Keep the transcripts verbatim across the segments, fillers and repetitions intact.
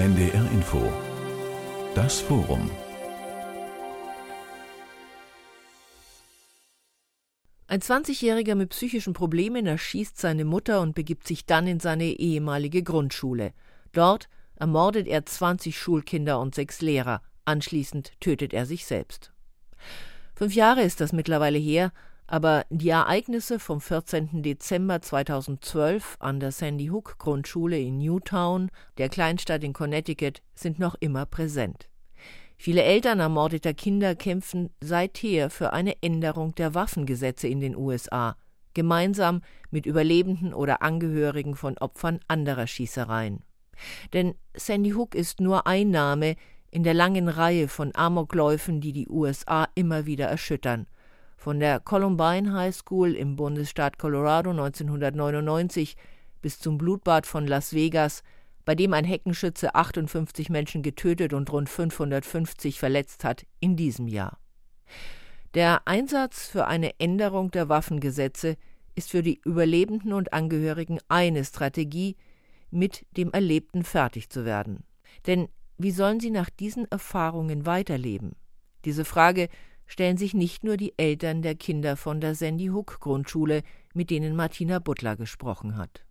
N D R Info. Das Forum. Ein zwanzigjähriger mit psychischen Problemen erschießt seine Mutter und begibt sich dann in seine ehemalige Grundschule. Dort ermordet er zwanzig Schulkinder und sechs Lehrer. Anschließend tötet er sich selbst. Fünf Jahre ist das mittlerweile her, aber die Ereignisse vom vierzehnten Dezember zweitausendzwölf an der Sandy Hook Grundschule in Newtown, der Kleinstadt in Connecticut, sind noch immer präsent. Viele Eltern ermordeter Kinder kämpfen seither für eine Änderung der Waffengesetze in den U S A, gemeinsam mit Überlebenden oder Angehörigen von Opfern anderer Schießereien. Denn Sandy Hook ist nur ein Name in der langen Reihe von Amokläufen, die die U S A immer wieder erschüttern. Von der Columbine High School im Bundesstaat Colorado neunzehnhundertneunundneunzig bis zum Blutbad von Las Vegas, bei dem ein Heckenschütze achtundfünfzig Menschen getötet und rund fünfhundertfünfzig verletzt hat in diesem Jahr. Der Einsatz für eine Änderung der Waffengesetze ist für die Überlebenden und Angehörigen eine Strategie, mit dem Erlebten fertig zu werden. Denn wie sollen sie nach diesen Erfahrungen weiterleben? Diese Frage stellen sich nicht nur die Eltern der Kinder von der Sandy Hook Grundschule, mit denen Martina Butler gesprochen hat.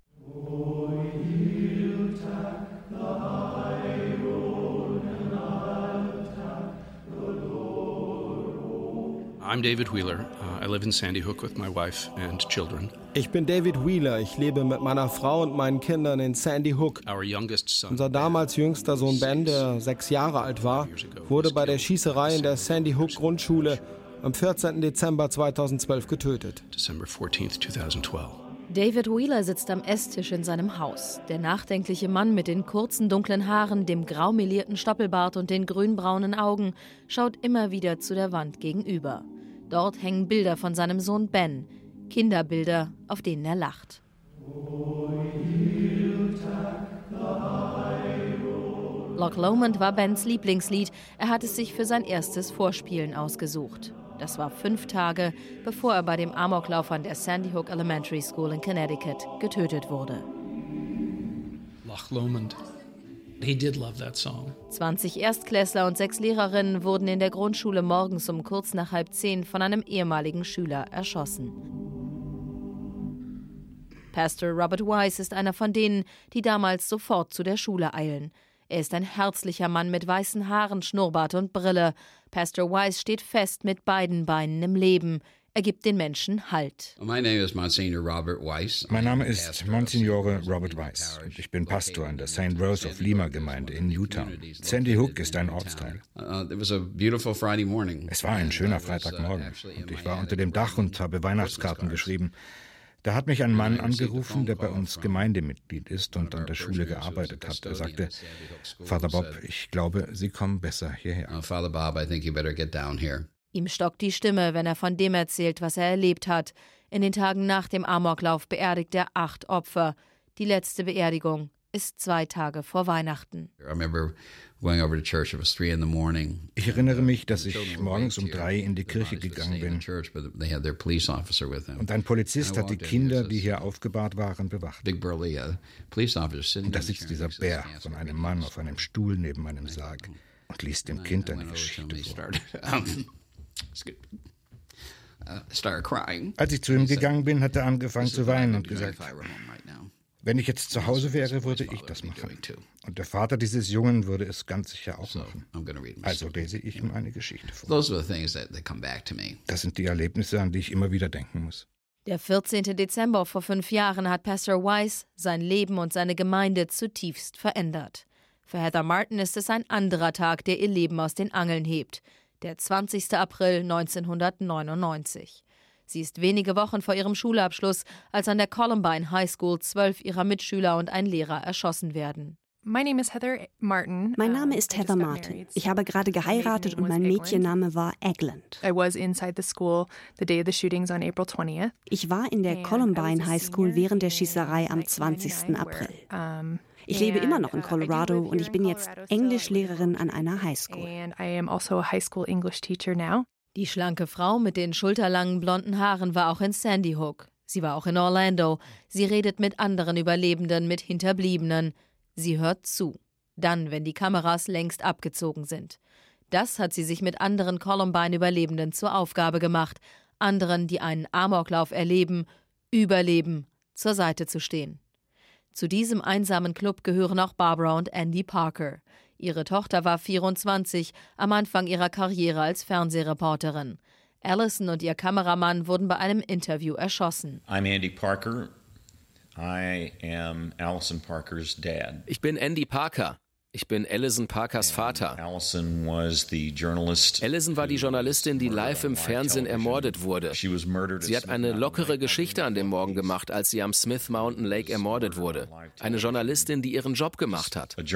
I'm David Wheeler. Uh, I live in Sandy Hook with my wife and children. Ich bin David Wheeler. Ich lebe mit meiner Frau und meinen Kindern in Sandy Hook. Our youngest son, Unser damals jüngster Sohn Ben, der sechs Jahre alt war, wurde bei der Schießerei in der Sandy Hook Grundschule am vierzehnten Dezember zweitausendzwölf getötet. December fourteenth, twenty twelve. David Wheeler sitzt am Esstisch in seinem Haus. Der nachdenkliche Mann mit den kurzen, dunklen Haaren, dem grau melierten Stoppelbart und den grünbraunen Augen schaut immer wieder zu der Wand gegenüber. Dort hängen Bilder von seinem Sohn Ben, Kinderbilder, auf denen er lacht. Loch Lomond war Bens Lieblingslied. Er hat es sich für sein erstes Vorspielen ausgesucht. Das war fünf Tage, bevor er bei dem Amoklauf an der Sandy Hook Elementary School in Connecticut getötet wurde. Loch Lomond. He did love that song. zwanzig Erstklässler und sechs Lehrerinnen wurden in der Grundschule morgens um kurz nach halb zehn von einem ehemaligen Schüler erschossen. Pastor Robert Wise ist einer von denen, die damals sofort zu der Schule eilen. Er ist ein herzlicher Mann mit weißen Haaren, Schnurrbart und Brille. Pastor Wise steht fest mit beiden Beinen im Leben. Er gibt den Menschen Halt. Mein Name ist Monsignor Robert Weiss Robert Weiss und ich bin Pastor in der Saint Rose of Lima Gemeinde in Newtown. Sandy Hook ist ein Ortsteil. Es war ein schöner Freitagmorgen und ich war unter dem Dach und habe Weihnachtskarten geschrieben. Da hat mich ein Mann angerufen, der bei uns Gemeindemitglied ist und an der Schule gearbeitet hat. Er sagte, Father Bob, ich glaube, Sie kommen besser hierher. Father Bob, I think you better get down here. Ihm stockt die Stimme, wenn er von dem erzählt, was er erlebt hat. In den Tagen nach dem Amoklauf beerdigt er acht Opfer. Die letzte Beerdigung ist zwei Tage vor Weihnachten. Ich erinnere mich, dass ich morgens um drei in die Kirche gegangen bin. Und ein Polizist hat die Kinder, die hier aufgebahrt waren, bewacht. Und da sitzt dieser Bär von einem Mann auf einem Stuhl neben meinem Sarg und liest dem Kind eine Geschichte vor. Als ich zu ihm gegangen bin, hat er angefangen zu weinen und gesagt, wenn ich jetzt zu Hause wäre, würde ich das machen. Und der Vater dieses Jungen würde es ganz sicher auch machen. Also lese ich ihm eine Geschichte vor. Das sind die Erlebnisse, an die ich immer wieder denken muss. Der vierzehnten Dezember vor fünf Jahren hat Pastor Wise sein Leben und seine Gemeinde zutiefst verändert. Für Heather Martin ist es ein anderer Tag, der ihr Leben aus den Angeln hebt. Der zwanzigsten April neunzehnhundertneunundneunzig. Sie ist wenige Wochen vor ihrem Schulabschluss, als an der Columbine High School zwölf ihrer Mitschüler und ein Lehrer erschossen werden. Mein Name ist Heather Martin. Mein Name ist Heather Martin. Ich habe gerade geheiratet und mein Mädchenname war Egland. I was inside the school the day of the shootings on April twentieth. Ich war in der Columbine High School während der Schießerei am zwanzigsten April. Ich lebe immer noch in Colorado und ich bin jetzt Englischlehrerin an einer High School. And I am also a high school English teacher now. Die schlanke Frau mit den schulterlangen blonden Haaren war auch in Sandy Hook. Sie war auch in Orlando. Sie redet mit anderen Überlebenden, mit Hinterbliebenen. Sie hört zu. dann, wenn die Kameras längst abgezogen sind. Das hat sie sich mit anderen Columbine-Überlebenden zur Aufgabe gemacht, anderen, die einen Amoklauf erleben, überleben, zur Seite zu stehen. Zu diesem einsamen Club gehören auch Barbara und Andy Parker. Ihre Tochter war vierundzwanzig, am Anfang ihrer Karriere als Fernsehreporterin. Allison und ihr Kameramann wurden bei einem Interview erschossen. I'm Andy Parker. I am Allison Parker's dad. Ich bin Andy Parker. Ich bin Allison Parkers Vater. Allison was the journalist. Allison war die Journalistin, die live im Fernsehen ermordet wurde. Sie hat eine lockere Geschichte an dem Morgen gemacht, als sie am Smith Mountain Lake ermordet wurde. Eine Journalistin, die ihren Job gemacht hat. Und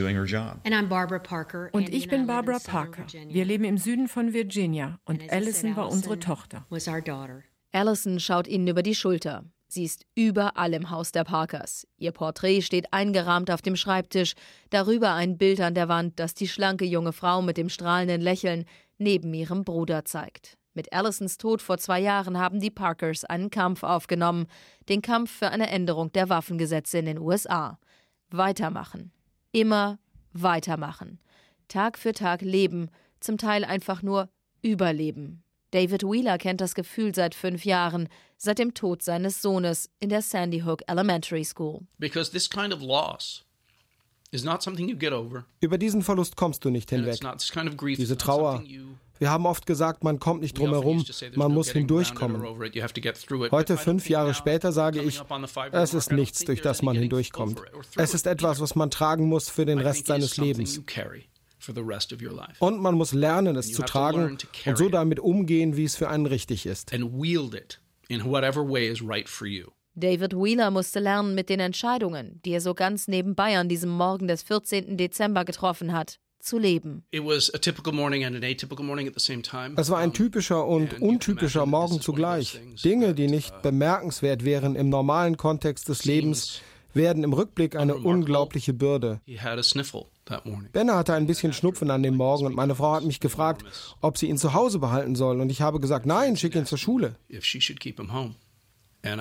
ich bin Barbara Parker. Wir leben im Süden von Virginia und Allison war unsere Tochter. Allison schaut ihnen über die Schulter. Sie ist überall im Haus der Parkers. Ihr Porträt steht eingerahmt auf dem Schreibtisch, darüber ein Bild an der Wand, das die schlanke junge Frau mit dem strahlenden Lächeln neben ihrem Bruder zeigt. Mit Allisons Tod vor zwei Jahren haben die Parkers einen Kampf aufgenommen, den Kampf für eine Änderung der Waffengesetze in den U S A. Weitermachen. Immer weitermachen. Tag für Tag leben, zum Teil einfach nur überleben. David Wheeler kennt das Gefühl seit fünf Jahren, seit dem Tod seines Sohnes in der Sandy Hook Elementary School. Because this kind of loss is not something you get over. Über diesen Verlust kommst du nicht hinweg. Diese Trauer. Wir haben oft gesagt, man kommt nicht drum herum, man muss hindurchkommen. Heute, fünf Jahre später, sage ich, es ist nichts, durch das man hindurchkommt. Es ist etwas, was man tragen muss für den Rest seines Lebens. Und man muss lernen, es zu tragen und so damit umgehen, wie es für einen richtig ist. David Wheeler musste lernen, mit den Entscheidungen, die er so ganz nebenbei an diesem Morgen des vierzehnten Dezember getroffen hat, zu leben. Es war ein typischer und untypischer Morgen zugleich. Dinge, die nicht bemerkenswert wären im normalen Kontext des Lebens, werden im Rückblick eine unglaubliche Bürde. Benna hatte ein bisschen Schnupfen an dem Morgen und meine Frau hat mich gefragt, ob sie ihn zu Hause behalten soll. Und ich habe gesagt, nein, schick ihn zur Schule. Im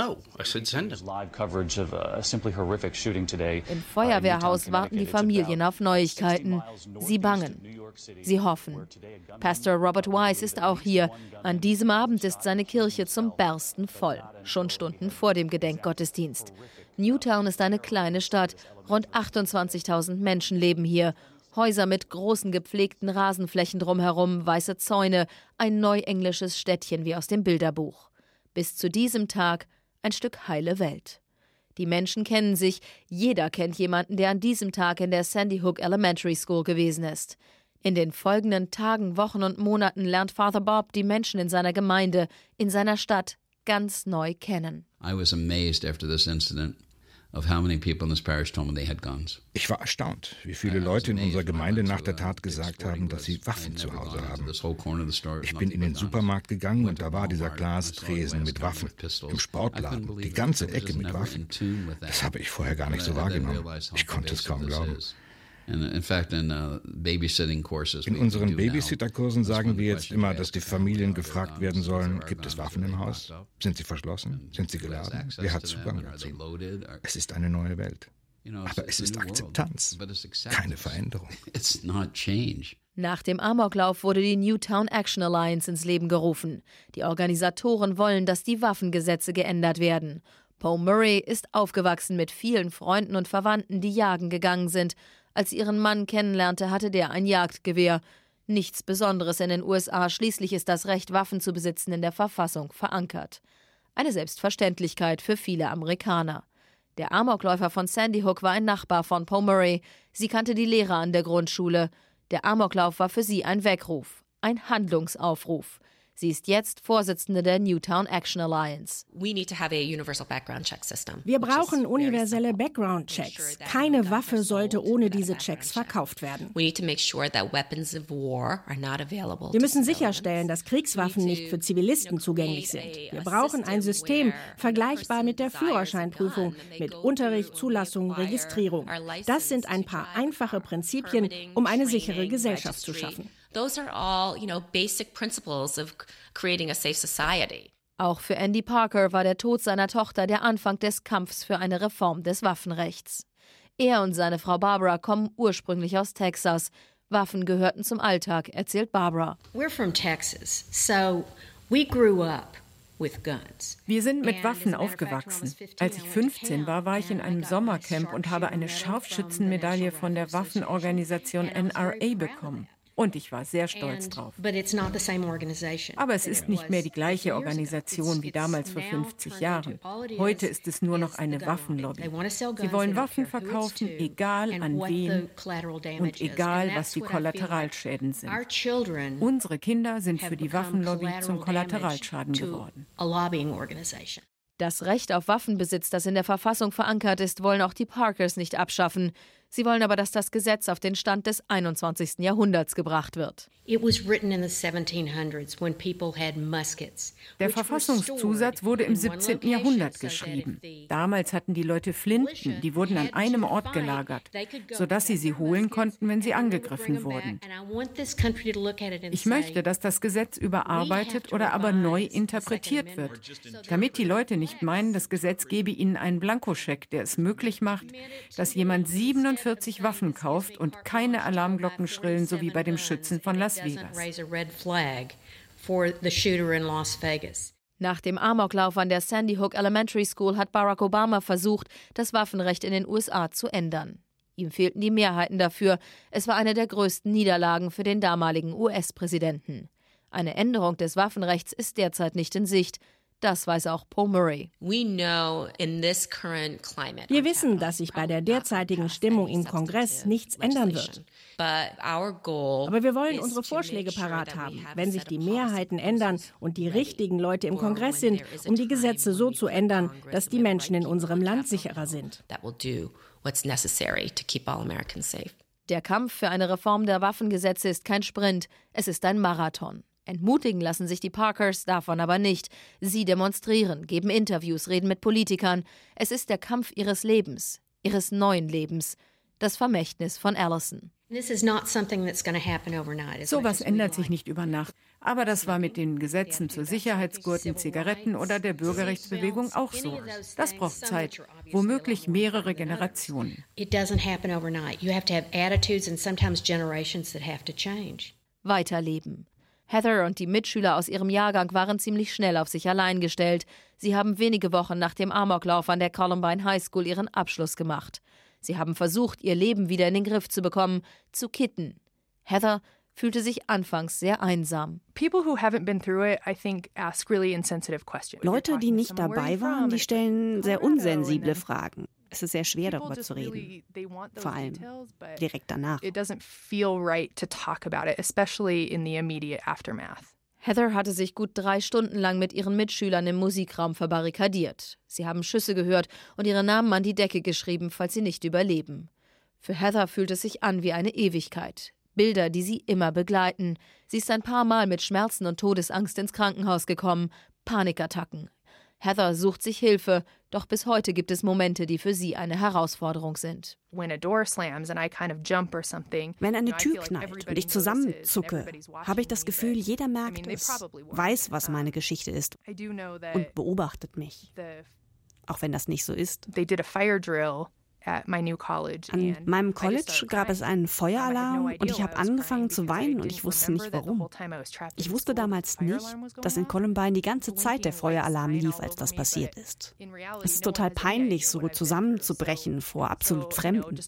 Feuerwehrhaus warten die Familien auf Neuigkeiten. Sie bangen. Sie hoffen. Pastor Robert Wise ist auch hier. An diesem Abend ist seine Kirche zum Bersten voll. Schon Stunden vor dem Gedenkgottesdienst. Newtown ist eine kleine Stadt. Rund achtundzwanzigtausend Menschen leben hier. Häuser mit großen gepflegten Rasenflächen drumherum, weiße Zäune, ein neuenglisches Städtchen wie aus dem Bilderbuch. Bis zu diesem Tag ein Stück heile Welt. Die Menschen kennen sich, jeder kennt jemanden, der an diesem Tag in der Sandy Hook Elementary School gewesen ist. In den folgenden Tagen, Wochen und Monaten lernt Father Bob die Menschen in seiner Gemeinde, in seiner Stadt ganz neu kennen. I was amazed after this incident of how many people in this parish told me they had guns. Ich war erstaunt, wie viele Leute in unserer Gemeinde nach der Tat gesagt haben, dass sie Waffen zu Hause haben. Ich bin in den Supermarkt gegangen und da war dieser Glastresen mit Waffen. Im Sportladen, die ganze Ecke mit Waffen. Das habe ich vorher gar nicht so wahrgenommen. Ich konnte es kaum glauben. In unseren Babysitter-Kursen sagen wir jetzt immer, dass die Familien gefragt werden sollen, gibt es Waffen im Haus? Sind sie verschlossen? Sind sie geladen? Wer hat Zugang dazu? Es ist eine neue Welt. Aber es ist Akzeptanz, keine Veränderung. Nach dem Amoklauf wurde die Newtown Action Alliance ins Leben gerufen. Die Organisatoren wollen, dass die Waffengesetze geändert werden. Poe Murray ist aufgewachsen mit vielen Freunden und Verwandten, die jagen gegangen sind. Als sie ihren Mann kennenlernte, hatte der ein Jagdgewehr. Nichts Besonderes in den U S A, schließlich ist das Recht, Waffen zu besitzen, in der Verfassung verankert. Eine Selbstverständlichkeit für viele Amerikaner. Der Amokläufer von Sandy Hook war ein Nachbar von Poe Murray. Sie kannte die Lehrer an der Grundschule. Der Amoklauf war für sie ein Weckruf, ein Handlungsaufruf. Sie ist jetzt Vorsitzende der Newtown Action Alliance. Wir brauchen universelle Background-Checks. Keine Waffe sollte ohne diese Checks verkauft werden. Wir müssen sicherstellen, dass Kriegswaffen nicht für Zivilisten zugänglich sind. Wir brauchen ein System, vergleichbar mit der Führerscheinprüfung, mit Unterricht, Zulassung, Registrierung. Das sind ein paar einfache Prinzipien, um eine sichere Gesellschaft zu schaffen. Those are all, you know, basic principles of creating a safe society. Auch für Andy Parker war der Tod seiner Tochter der Anfang des Kampfs für eine Reform des Waffenrechts. Er und seine Frau Barbara kommen ursprünglich aus Texas. Waffen gehörten zum Alltag, erzählt Barbara. We're from Texas, so we grew up with guns. Wir sind mit Waffen aufgewachsen. Als ich fünfzehn war, war ich in einem Sommercamp und habe eine Scharfschützenmedaille von der Waffenorganisation N R A bekommen. Und ich war sehr stolz drauf. Aber es ist nicht mehr die gleiche Organisation wie damals vor fünfzig Jahren. Heute ist es nur noch eine Waffenlobby. Sie wollen Waffen verkaufen, egal an wen und egal, was die Kollateralschäden sind. Unsere Kinder sind für die Waffenlobby zum Kollateralschaden geworden. Das Recht auf Waffenbesitz, das in der Verfassung verankert ist, wollen auch die Parkers nicht abschaffen. Sie wollen aber, dass das Gesetz auf den Stand des einundzwanzigsten Jahrhunderts gebracht wird. Der Verfassungszusatz wurde im siebzehnten Jahrhundert geschrieben. Damals hatten die Leute Flinten, die wurden an einem Ort gelagert, sodass sie sie holen konnten, wenn sie angegriffen wurden. Ich möchte, dass das Gesetz überarbeitet oder aber neu interpretiert wird, damit die Leute nicht meinen, das Gesetz gebe ihnen einen Blankoscheck, der es möglich macht, dass jemand siebenundvierzig Waffen kauft und keine Alarmglocken schrillen, so wie bei dem Schützen von Las Vegas. Nach dem Amoklauf an der Sandy Hook Elementary School hat Barack Obama versucht, das Waffenrecht in den U S A zu ändern. Ihm fehlten die Mehrheiten dafür. Es war eine der größten Niederlagen für den damaligen U S-Präsidenten. Eine Änderung des Waffenrechts ist derzeit nicht in Sicht. Das weiß auch Paul Murray. Wir wissen, dass sich bei der derzeitigen Stimmung im Kongress nichts ändern wird. Aber wir wollen unsere Vorschläge parat haben, wenn sich die Mehrheiten ändern und die richtigen Leute im Kongress sind, um die Gesetze so zu ändern, dass die Menschen in unserem Land sicherer sind. Der Kampf für eine Reform der Waffengesetze ist kein Sprint, es ist ein Marathon. Entmutigen lassen sich die Parkers davon aber nicht. Sie demonstrieren, geben Interviews, reden mit Politikern. Es ist der Kampf ihres Lebens, ihres neuen Lebens. Das Vermächtnis von Allison. Sowas ändert sich nicht über Nacht. Aber das war mit den Gesetzen zu Sicherheitsgurten, Zigaretten oder der Bürgerrechtsbewegung auch so. Das braucht Zeit, womöglich mehrere Generationen. Weiterleben. Heather und die Mitschüler aus ihrem Jahrgang waren ziemlich schnell auf sich allein gestellt. Sie haben wenige Wochen nach dem Amoklauf an der Columbine High School ihren Abschluss gemacht. Sie haben versucht, ihr Leben wieder in den Griff zu bekommen, zu kitten. Heather fühlte sich anfangs sehr einsam. Leute, die nicht dabei waren, die stellen sehr unsensible Fragen. Es ist sehr schwer, darüber zu reden. Vor allem direkt danach. Heather hatte sich gut drei Stunden lang mit ihren Mitschülern im Musikraum verbarrikadiert. Sie haben Schüsse gehört und ihre Namen an die Decke geschrieben, falls sie nicht überleben. Für Heather fühlt es sich an wie eine Ewigkeit. Bilder, die sie immer begleiten. Sie ist ein paar Mal mit Schmerzen und Todesangst ins Krankenhaus gekommen. Panikattacken. Heather sucht sich Hilfe, doch bis heute gibt es Momente, die für sie eine Herausforderung sind. Wenn eine Tür knallt und ich zusammenzucke, habe ich das Gefühl, jeder merkt es, weiß, was meine Geschichte ist und beobachtet mich. Auch wenn das nicht so ist. An meinem College gab es einen Feueralarm und ich habe angefangen zu weinen und ich wusste nicht warum. Ich wusste damals nicht, dass in Columbine die ganze Zeit der Feueralarm lief, als das passiert ist. Es ist total peinlich, so zusammenzubrechen vor absolut Fremden.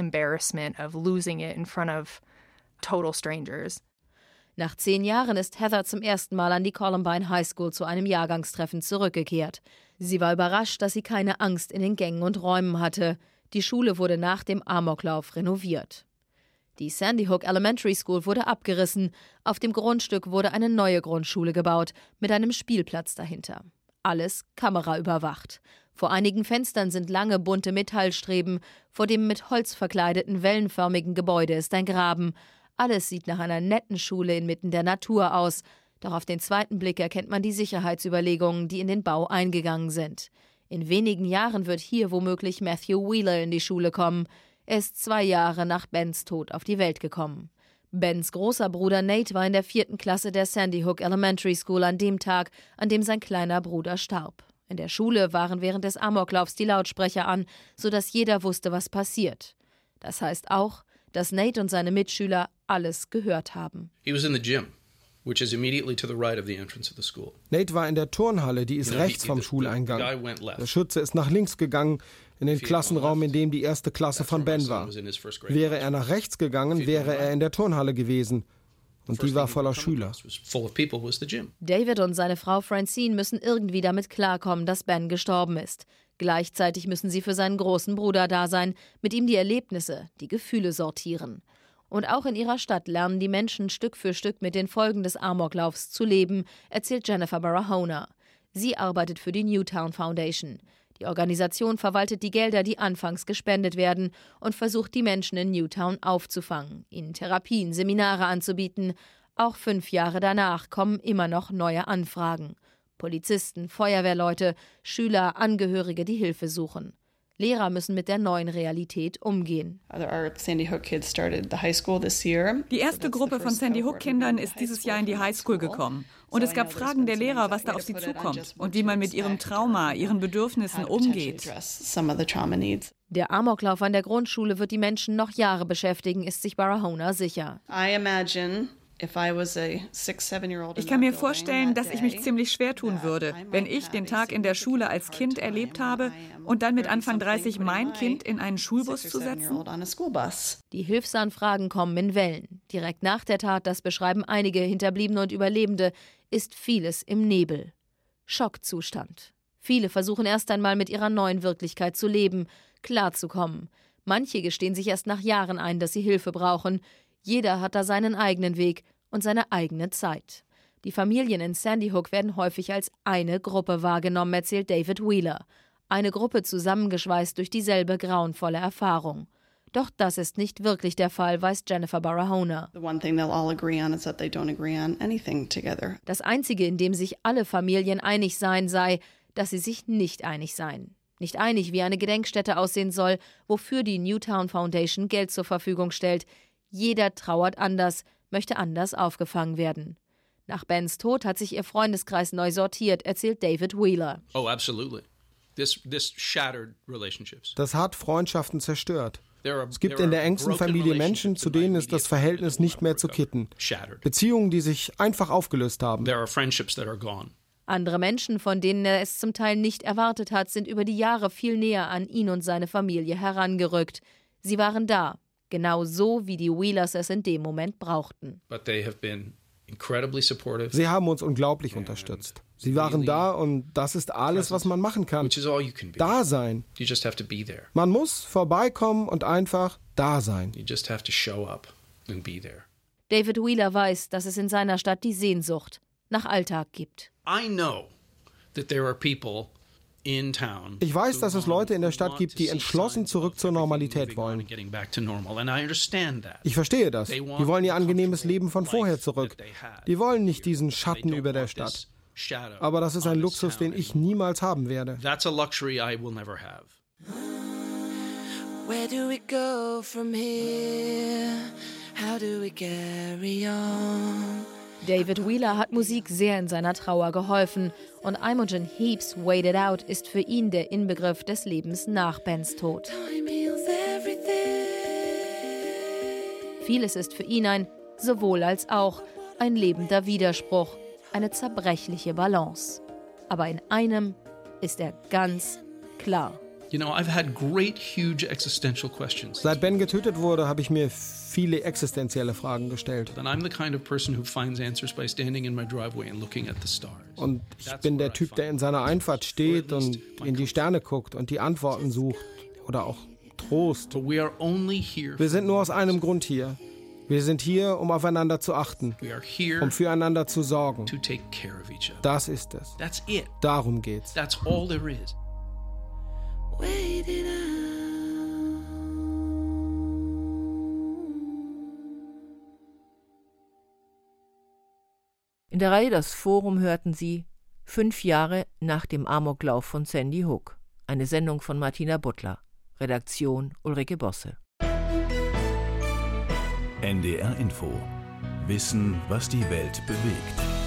Nach zehn Jahren ist Heather zum ersten Mal an die Columbine High School zu einem Jahrgangstreffen zurückgekehrt. Sie war überrascht, dass sie keine Angst in den Gängen und Räumen hatte. Die Schule wurde nach dem Amoklauf renoviert. Die Sandy Hook Elementary School wurde abgerissen. Auf dem Grundstück wurde eine neue Grundschule gebaut, mit einem Spielplatz dahinter. Alles kameraüberwacht. Vor einigen Fenstern sind lange bunte Metallstreben. Vor dem mit Holz verkleideten wellenförmigen Gebäude ist ein Graben. Alles sieht nach einer netten Schule inmitten der Natur aus. Doch auf den zweiten Blick erkennt man die Sicherheitsüberlegungen, die in den Bau eingegangen sind. In wenigen Jahren wird hier womöglich Matthew Wheeler in die Schule kommen. Er ist zwei Jahre nach Bens Tod auf die Welt gekommen. Bens großer Bruder Nate war in der vierten Klasse der Sandy Hook Elementary School an dem Tag, an dem sein kleiner Bruder starb. In der Schule waren während des Amoklaufs die Lautsprecher an, sodass jeder wusste, was passiert. Das heißt auch, dass Nate und seine Mitschüler alles gehört haben. He was in the gym, which is immediately to the right of the entrance of the school. Nate war in der Turnhalle, die ist rechts vom Schuleingang. Der Schütze ist nach links gegangen, in den Klassenraum, in dem die erste Klasse von Ben war. Wäre er nach rechts gegangen, wäre er in der Turnhalle gewesen. Und die war voller Schüler. David und seine Frau Francine müssen irgendwie damit klarkommen, dass Ben gestorben ist. Gleichzeitig müssen sie für seinen großen Bruder da sein, mit ihm die Erlebnisse, die Gefühle sortieren. Und auch in ihrer Stadt lernen die Menschen Stück für Stück mit den Folgen des Amoklaufs zu leben, erzählt Jennifer Barahona. Sie arbeitet für die Newtown Foundation. Die Organisation verwaltet die Gelder, die anfangs gespendet werden, und versucht, die Menschen in Newtown aufzufangen, ihnen Therapien, Seminare anzubieten. Auch fünf Jahre danach kommen immer noch neue Anfragen. Polizisten, Feuerwehrleute, Schüler, Angehörige, die Hilfe suchen. Lehrer müssen mit der neuen Realität umgehen. Die erste Gruppe von Sandy Hook-Kindern ist dieses Jahr in die Highschool gekommen. Und es gab Fragen der Lehrer, was da auf sie zukommt und wie man mit ihrem Trauma, ihren Bedürfnissen umgeht. Der Amoklauf an der Grundschule wird die Menschen noch Jahre beschäftigen, ist sich Barahona sicher. Ich kann mir vorstellen, dass ich mich ziemlich schwer tun würde, wenn ich den Tag in der Schule als Kind erlebt habe und dann mit Anfang dreißig mein Kind in einen Schulbus zu setzen. Die Hilfsanfragen kommen in Wellen. Direkt nach der Tat, das beschreiben einige Hinterbliebene und Überlebende, ist vieles im Nebel. Schockzustand. Viele versuchen erst einmal mit ihrer neuen Wirklichkeit zu leben, klarzukommen. Manche gestehen sich erst nach Jahren ein, dass sie Hilfe brauchen. Jeder hat da seinen eigenen Weg und seine eigene Zeit. Die Familien in Sandy Hook werden häufig als eine Gruppe wahrgenommen, erzählt David Wheeler. Eine Gruppe zusammengeschweißt durch dieselbe grauenvolle Erfahrung. Doch das ist nicht wirklich der Fall, weiß Jennifer Barahona. Das Einzige, in dem sich alle Familien einig seien, sei, dass sie sich nicht einig seien. Nicht einig, wie eine Gedenkstätte aussehen soll, wofür die Newtown Foundation Geld zur Verfügung stellt. Jeder trauert anders, möchte anders aufgefangen werden. Nach Bens Tod hat sich ihr Freundeskreis neu sortiert, erzählt David Wheeler. Oh, absolutely. This, this shattered relationships. Das hat Freundschaften zerstört. Es gibt in der engsten Familie Menschen, zu denen ist das Verhältnis nicht mehr zu kitten. Beziehungen, die sich einfach aufgelöst haben. Andere Menschen, von denen er es zum Teil nicht erwartet hat, sind über die Jahre viel näher an ihn und seine Familie herangerückt. Sie waren da. Genau so, wie die Wheelers es in dem Moment brauchten. Sie haben uns unglaublich unterstützt. Sie waren da und das ist alles, was man machen kann. Da sein. Man muss vorbeikommen und einfach da sein. David Wheeler weiß, dass es in seiner Stadt die Sehnsucht nach Alltag gibt. I know that there are people Ich weiß, dass es Leute in der Stadt gibt, die entschlossen zurück zur Normalität wollen. Ich verstehe das. Die wollen ihr angenehmes Leben von vorher zurück. Die wollen nicht diesen Schatten über der Stadt. Aber das ist ein Luxus, den ich niemals haben werde. Where do we go from here? How do we carry on? David Wheeler hat Musik sehr in seiner Trauer geholfen und Imogen Heap's Wait It Out ist für ihn der Inbegriff des Lebens nach Bens Tod. Vieles ist für ihn ein sowohl als auch, ein lebender Widerspruch, eine zerbrechliche Balance. Aber in einem ist er ganz klar. You know, I've had great, huge existential questions. Seit Ben getötet wurde, habe ich mir viele existenzielle Fragen gestellt. Und ich bin der Typ, der in seiner Einfahrt steht und in die Sterne guckt und die Antworten sucht oder auch Trost. Wir sind nur aus einem Grund hier. Wir sind hier, um aufeinander zu achten, um füreinander zu sorgen. Das ist es. Darum geht's. In der Reihe Das Forum hörten Sie Fünf Jahre nach dem Amoklauf von Sandy Hook. Eine Sendung von Martina Butler. Redaktion Ulrike Bosse. N D R Info. Wissen, was die Welt bewegt.